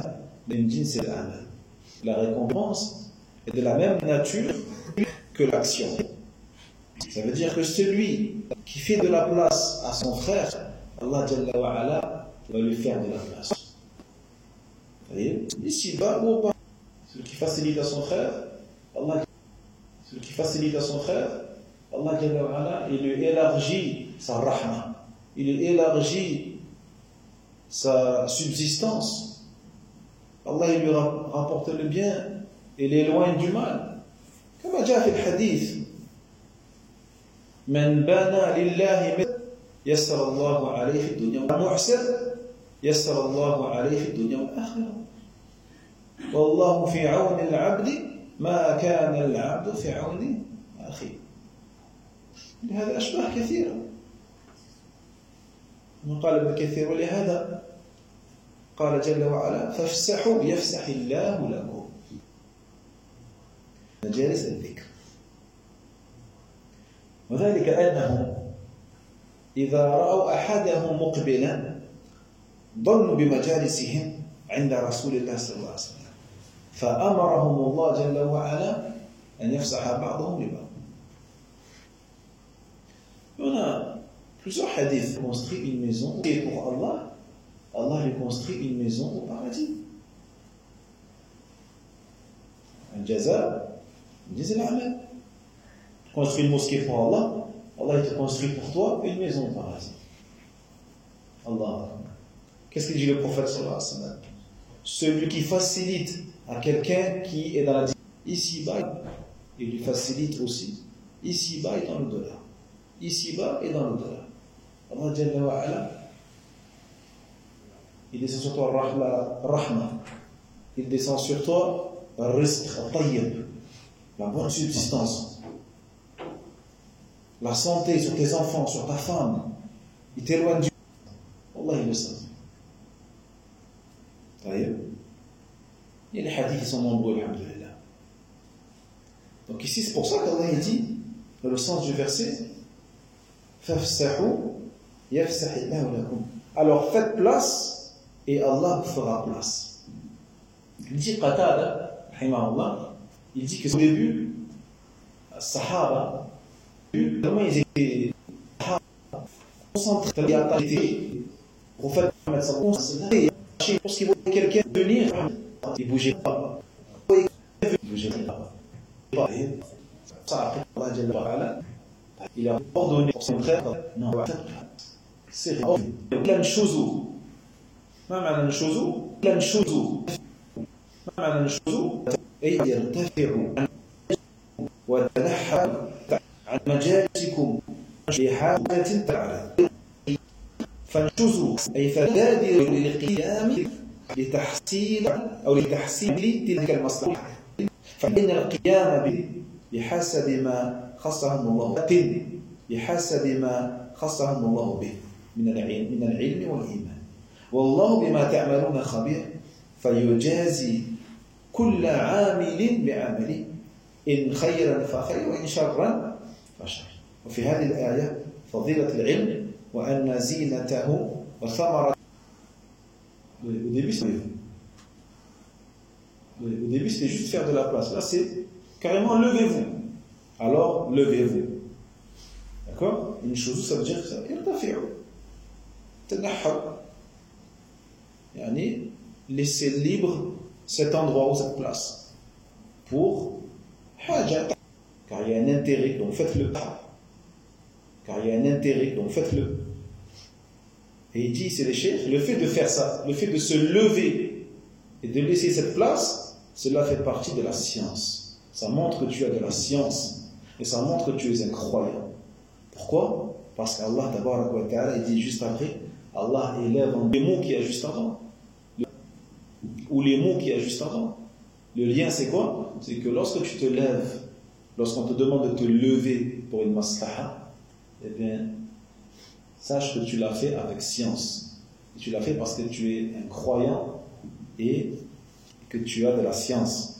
la récompense est de la même nature que l'action. Ça veut dire que celui qui fait de la place à son frère, Allah Jalla wa Ala va lui faire de la place. Vous voyez, ici-bas ou pas. Celui qui facilite à son frère, Allah, celui qui facilite à son frère, Allah Jalla wa Ala, il lui élargit sa rahma, il lui élargit sa subsistance. Allah il lui rapporte le bien et l'éloigne du mal. Comme جاء في الحديث من بنى لله يسر الله عليه في الدنيا والمحسن يسر الله عليه في الدنيا والآخرة والله في عون العبد ما كان العبد في عون أخيه. لهذا أشباه كثيرة. قال ابن كثير ولهذا قال جل وعلا فافسحوا يفسح الله لكم مجالس الذكر. وذلك أنهم إذا رأوا أحدهم مقبلا ظنوا بمجالسهم عند رسول الله صلى الله عليه وسلم فأمرهم الله جل وعلا أن يفسح بعضهم لبعض. On a plusieurs hadiths. Il construit une maison et pour Allah, Allah lui construit une maison au paradis. Un jaza, disait l'amal. Tu construis une mosquée pour Allah, Allah il te construit pour toi une maison au paradis. Allah. Qu'est-ce qu'il dit le prophète sallallahu alayhi wa sallam? Celui qui facilite à quelqu'un qui est dans la ici-bas, il lui facilite aussi ici-bas et dans l'au-delà. Ici-bas et dans l'au-delà. Allah Jalla wa Ala, il descend sur toi la rahma, il descend sur toi le rizq, le tayyib, la bonne subsistance, la santé sur tes enfants, sur ta femme, il t'éloigne du Allah, il le sait. Tayyib. Et les hadiths sont nombreux, alhamdulillah. Donc ici, c'est pour ça qu'Allah dit, dans le sens du verset, Fafsahu yafsahillahu lakum. Alors faites place et Allah vous fera place. Il dit Qatada, rahimahullah, il dit que au début, les Sahaba, comment ils étaient concentrés à le prophète Mohammed sallallahu alayhi wa sallam, parce qu'il voyait quelqu'un venir, il ne bougeait pas. Il ne bougeait pas. Ça, après, Allah, il a ordonné pour son frère, non, c'est plein de choses. ما معنى الشذوذ؟ plein de choses. ما معنى الشذوذ؟ أي يرتفع وتنحى عن مجالسكم بحاجة تعالى. فالشذوذ أي فبادر للقيام لتحصيل أو لتحسين تلك المصلحة. فإن القيام بحسب ما خصهم الله به بحسب ما خصهم الله به من العلم من العلم والإيمان. والله بما تعملون خبير فيجازي كل عامل بعمله إن خيرا فخير وإن شرا فشر. وفي هذه الآية فضيلة العلم وأن زينته وثمرة. Au début, c'était Au début, c'était juste faire de la place. Là, c'est carrément levez-vous. Alors, levez-vous. D'accord? Une chose, ça veut dire ça. Yani, laissez libre cet endroit ou cette place pour haja. Car il y a un intérêt, donc faites-le. Car il y a un intérêt, donc faites-le. Et il dit, c'est les chefs, le fait de faire ça, le fait de se lever et de laisser cette place, cela fait partie de la science. Ça montre que tu as de la science. Et ça montre que tu es un croyant. Pourquoi? Parce qu'Allah, tabaraka wa ta'ala, il dit juste après, Allah élève les mots qu'il y a juste avant. Ou les mots qu'il y a juste avant. Le lien, c'est quoi? C'est que lorsque tu te lèves, lorsqu'on te demande de te lever pour une maslaha, eh bien, sache que tu l'as fait avec science. Et tu l'as fait parce que tu es un croyant et que tu as de la science.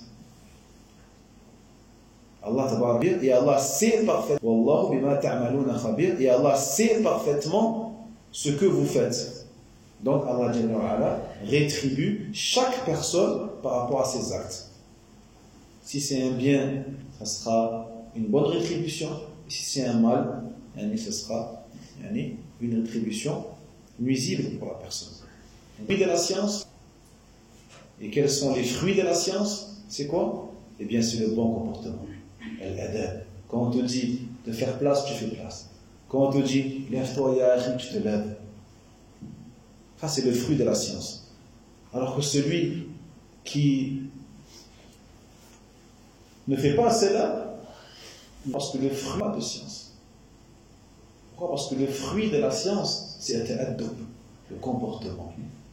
Allah tabaraka et Allah sait parfaitement. Wallahu bima ta'maluna khabir. Et Allah sait parfaitement ce que vous faites. Donc Allah Jalla wa Ala rétribue chaque personne par rapport à ses actes. Si c'est un bien, ça sera une bonne rétribution. Et si c'est un mal, ce sera une rétribution nuisible pour la personne. Les fruits de la science. Et quels sont les fruits de la science? C'est quoi? Eh bien, c'est le bon comportement. Al-adab. Quand on te dit de faire place, tu fais place. Quand on te dit lève-toi ya akhi, tu te lèves. Ça, c'est le fruit de la science. Alors que celui qui ne fait pas cela, parce que le fruit de science. Pourquoi? Parce que le fruit de la science, c'est al-adab, le comportement.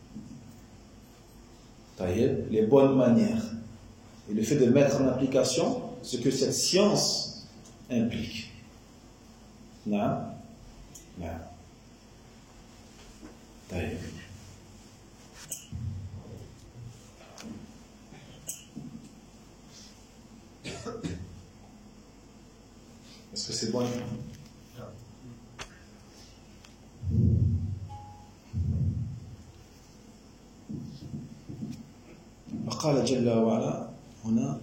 Les bonnes manières. Et le fait de mettre en application ce que cette science implique. Non? Non. Est-ce que c'est bon? وقال جل وعلا هنا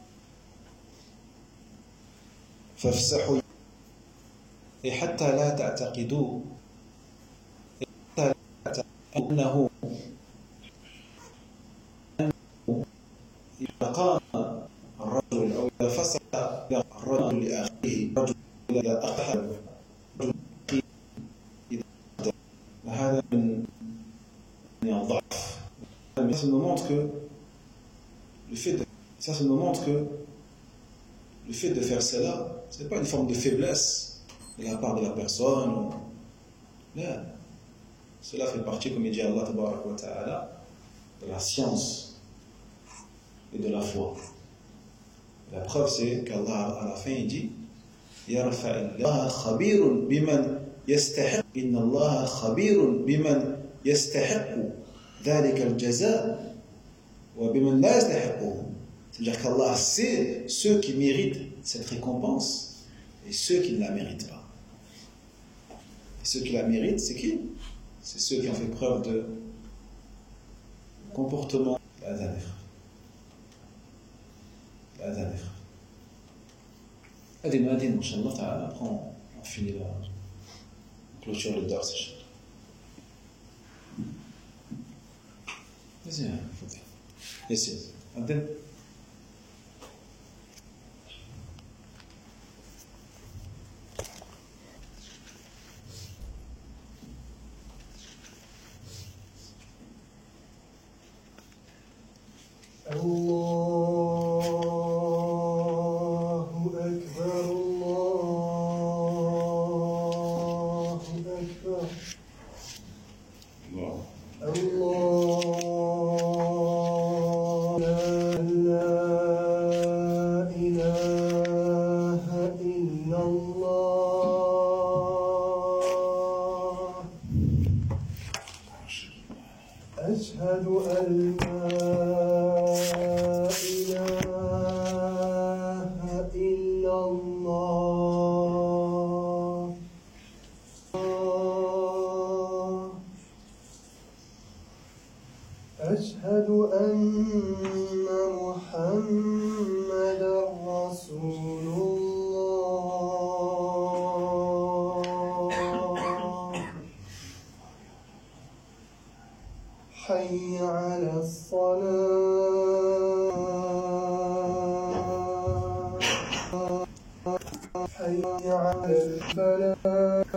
فافسحوا حتى لا تعتقدوا حتى لا تعتقدوا أنه إذا قام الرجل أو إذا فسح الرجل لأخيه الرجل إذا أخذ الرجل هذا من الضعف. Ça me montre que le fait de, ça, ça me montre que le fait de faire cela, ce n'est pas une forme de faiblesse de la part de la personne. Ou... Là, cela fait partie, comme il dit Allah tabaraka wa ta'ala, de la science et de la foi. La preuve, c'est qu'Allah, à la fin, il dit يَرْفَعِ اللَّهَ خَبِيرٌ بِمَنْ يَسْتَحِقُ إِنَّ اللَّهَ خَبِيرٌ بِمَنْ يَسْتَحِقُ ذَلِكَ الْجَزَاء وبمن لا يستحقه. C'est-à-dire qu'Allah sait ceux qui méritent cette récompense et ceux qui ne la méritent pas. Et ceux qui la méritent, c'est qui? C'est ceux qui ont fait preuve de comportement adhérent. Adhérent. Adin, Adin, Inch'Allah, ta'ala, après on finit la clôture le dars. Vas-y, Fadi. Essaye. Adin. أشهد أن لا إله إلا الله أشهد أن محمدا رسول الله حي على الصلاة حي على الفلاح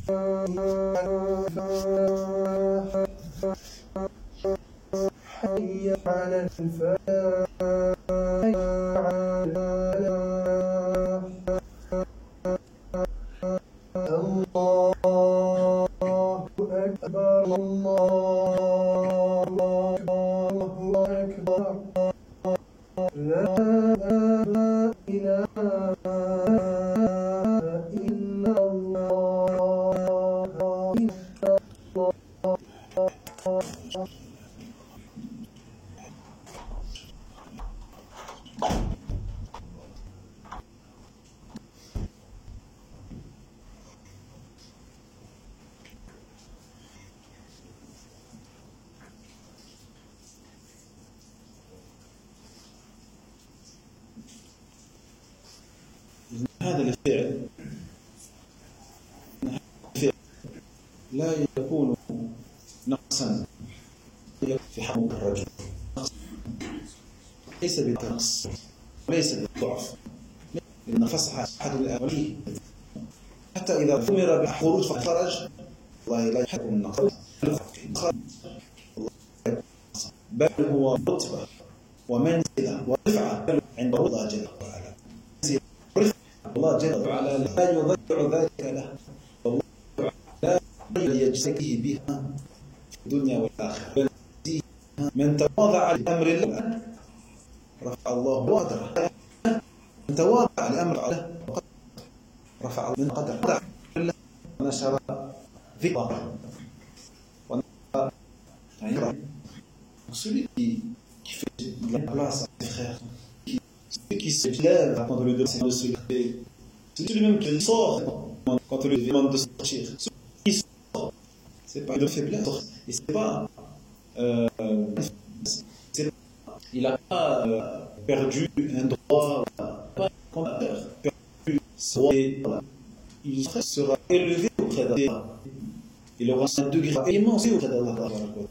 حي على الفلاح الله أكبر الله أكبر لا إله إلا الله هذا الفعل لا يكون نقصا في حق الرجل، ليس بنقص وليس بضعف، لأن فصح أحد الأولين حتى إذا أمر بالخروج فخرج الله لا يحب النقص بل هو رتبة ومنزلة ورفعة عند الله جل وعلا. الله جل وعلا لا يضيع ذلك له، والله لا يجزيه بها في الدنيا والآخرة. من تواضع لأمر الله رفع الله قدره، من تواضع لأمر الله رفع من قدره ونشر ذكره ونشر غيره. Celui qui, qui fait de la place à ses frères, qui, celui qui se lève quand on lui demande de se lever, celui même qui sort quand on lui demande de sortir, celui qui sort, c'est pas une faiblesse, et c'est pas, euh, c'est pas il n'a pas euh, perdu un droit, pas perdu ce droit, il sera élevé auprès d'Allah, il aura un degré immense auprès d'Allah.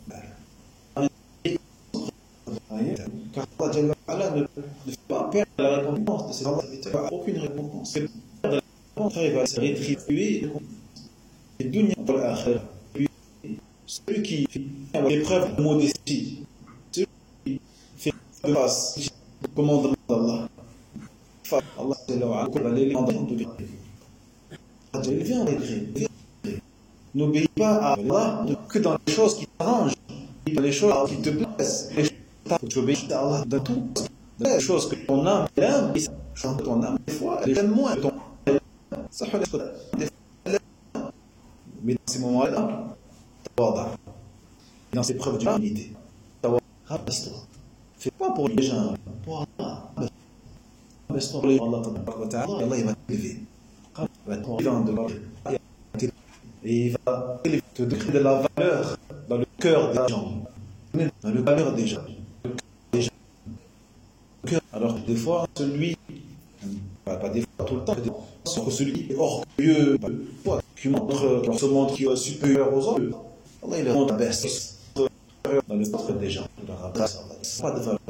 Car Allah ne fait pas perdre la récompense de ses serviteurs, aucune récompense. C'est perdre la récompense, il va se rétribuer et dunya wal akhirah. Celui qui fait l'épreuve de modestie, celui qui fait de face au commandement d'Allah, Allah va l'élever en degré. Élevé en degré. N'obéis pas à Allah que dans les choses qui t'arrangent, dans les choses qui te plaisent. Tu obéis à Allah dans tout. Dans les choses que ton âme aime, ton âme, des fois, elle aime moins. Ton ça fait des fois. Mais dans ces moments-là, tawada. Dans ces preuves d'humanité, tawada, rabaisse-toi. C'est pas pour les gens, pour Allah. Mais pour les Allah, Allah il va t'élever. Il va t'élever et il va te donner de la valeur dans le cœur des gens. Dans le cœur des gens. Des gens. Alors des fois, celui, pas, pas des fois, tout le temps, que celui qui est orgueilleux, qui montre, qui se montre qui est supérieur aux autres, Allah il le montre baisse dans le cœur des gens. Pas de valeur.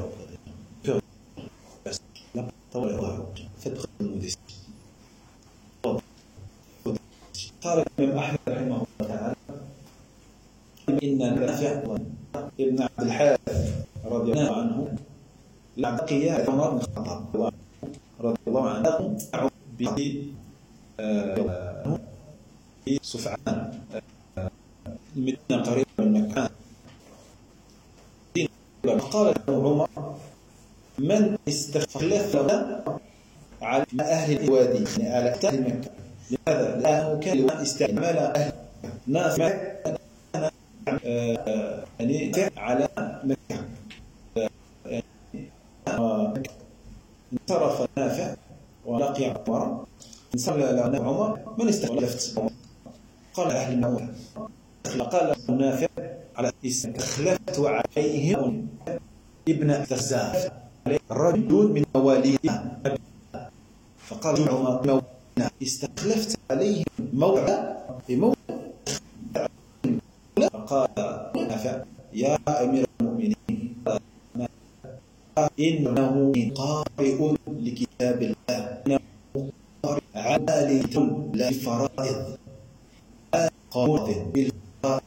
Faites preuve de modestie. قال الإمام أحمد رحمه الله تعالى إن نافع ابن عبد الحارث رضي الله عنه لقي عمر بن الخطاب رضي الله عنه بسفعان المدينة قريبة من مكة قال عمر من استخلف على أهل الوادي يعني على أهل مكة لماذا؟ لأنه كان استعمال أهل نافع يعني على مكة انصرف نافع ولقي عمر انصرف عمر من استخلفت قال أهل الموت قال نافع على استخلفت عليهم ابن الزاف رجل من مواليها فقال عمر استخلفت عليهم موعدا بموعد فقال نافع يا أمير المؤمنين إنه قارئ لكتاب الله إنه عالم للفرائض قارئ بالفرائض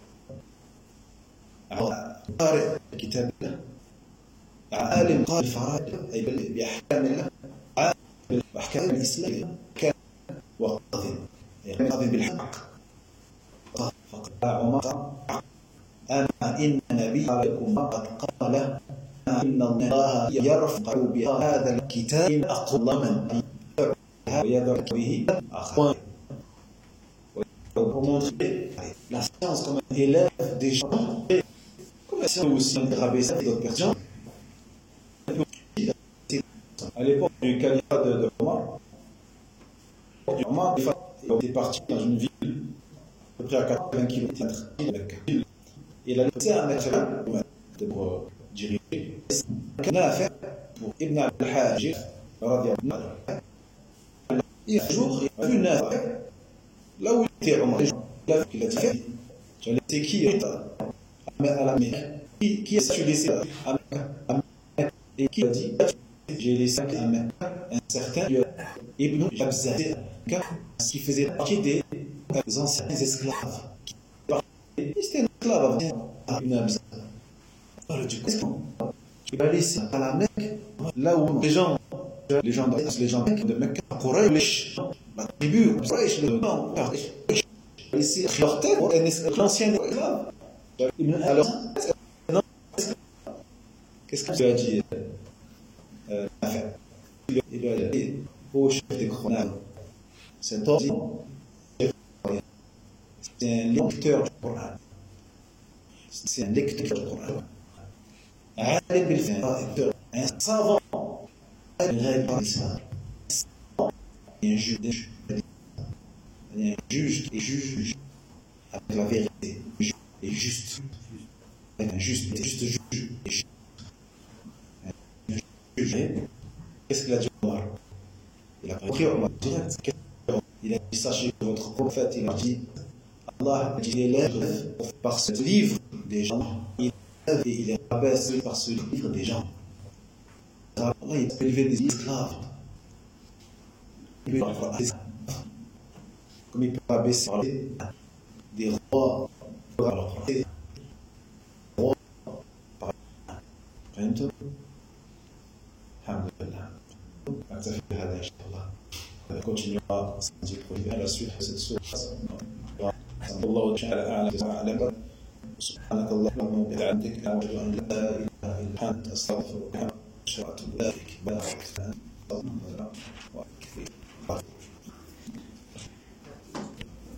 قارئ لكتاب الله عالم قارئ الفرائض أي بأحكام الله عالم بأحكام الإسلام كان وقاضي قاضي بالحق فقال عمر أما إن نبيكم قد قال إن الله يرفع بهذا الكتاب أقل من ويذر به آخر. Pour montrer la science comme un élève des gens, comme la science aussi graver ça d'autres personnes. À l'époque du califat de, de Omar, Omar était parti dans une ville à peu près à quatre-vingts kilomètres de Mecque. Il a laissé un maître pour diriger. Il a fait pour Ibn al-Hajj, et un jour, il a vu Nafi, là où il était Omar, il a dit fait, tu as laissé qui à la Mecque? Qui, qui est-ce que tu as laissé à la Mecque? Et qui a dit, j'ai laissé à Mecque un certain Ibn Abza, qui faisait partie des anciens esclaves. Il était un esclave avant Ibn Abza. Alors du coup, il a laissé à la Mecque, là où les gens, les gens, les gens de Mecque, Quraysh, la tribu, Quraysh, le nom, Quraysh, laissé leur tête, un ancien esclave. Alors, qu'est-ce que tu as dit? Euh, il a dit au chef des chronages, cet homme, c'est un lecteur du Coran. C'est un lecteur du Coran. Un savant, un juge, un juge et juge avec la vérité, et juste, avec un juste, juste juge et juste. Qu'est-ce qu'il a dit Omar? Il a pris Omar direct. Il a dit, sachez que votre prophète, il a dit, Allah a dit, il élève par ce livre des gens, il élève et il est abaissé par ce livre des gens. Allah, il peut élever des esclaves. Il peut avoir des esclaves. Comme il peut abaisser des rois. Alors, des rois. Par exemple, alhamdulillah. أكتفي بهذا إن شاء الله. continuera samedi prochain à la suite de cette source. الله تعالى أعلم وأعلم. سبحانك اللهم وبحمدك أشهد أن لا إله إلا أنت أستغفرك وأتوب إليك.